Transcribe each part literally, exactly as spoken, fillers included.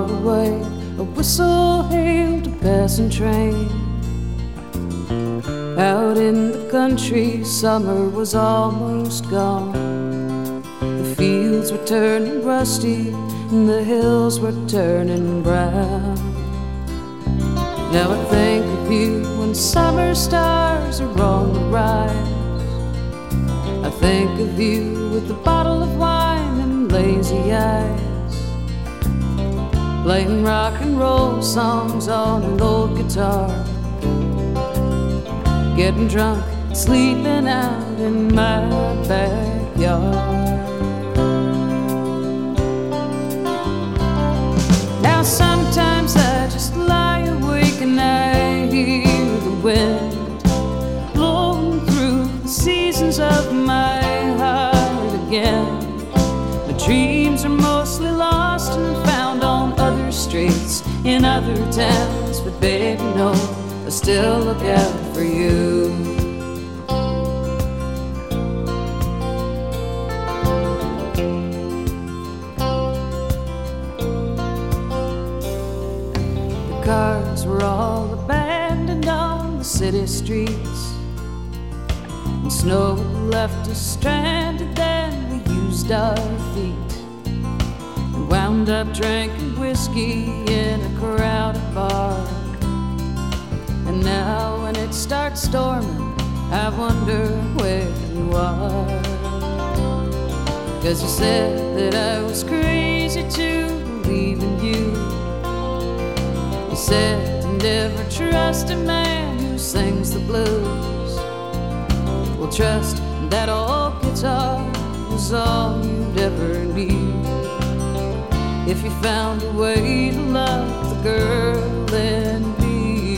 far away, a whistle hailed a passing train. Out in the country, summer was almost gone. The fields were turning rusty, and the hills were turning brown. Now I think of you when summer stars are on the rise. I think of you with a bottle of wine and lazy eyes, playing rock and roll songs on an old guitar, getting drunk, sleeping out in my backyard. Now sometimes I just lie awake and I hear the wind blowing through the seasons of my heart again. My dreams are mostly lost and found on other streets in other towns, but baby, no, I still look out for you. The cars were all abandoned on the city streets, and snow left us stranded. Then we used our feet and wound up drinking whiskey in a crowded bar. And now when it starts storming, I wonder where you are. 'Cause you said that I was crazy to believe in you. You said to never trust a man who sings the blues. Well, trust that old guitar was all you'd ever need if you found a way to love the girl in me.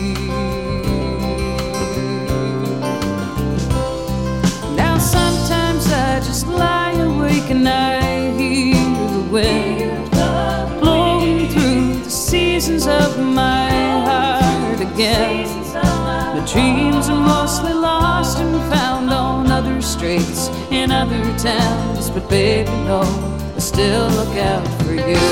Sometimes I just lie awake and I hear the wind blowing through the seasons of my heart again. My dreams are mostly lost and found on other streets in other towns, but baby, no, I still look out for you.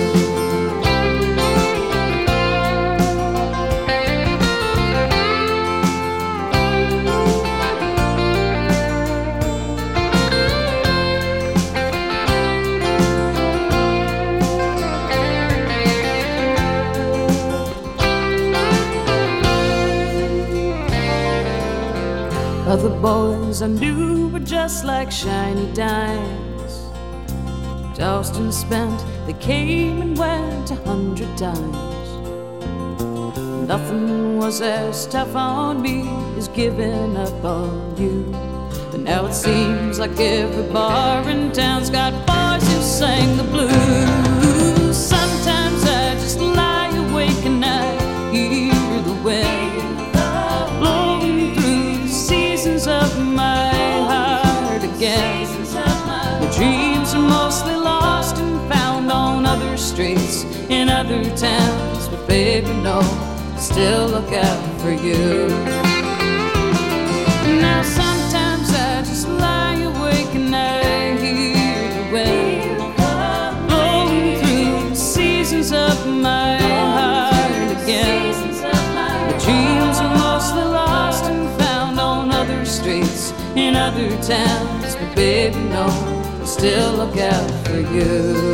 Other boys I knew were just like shiny dimes, tossed and spent, they came and went a hundred times. Nothing was as tough on me as giving up on you. But now it seems like every bar in town's got boys who sing the blues. Sometimes I just lie awake and I hear the wind of my heart again. My dreams are mostly lost and found on other streets in other towns, but baby, no, I still look out for you. Now sometimes I just lie awake and I hear the wind blowing through the seasons of my heart again. My dreams are mostly lost and streets in other towns, but baby, no, I still look out for you.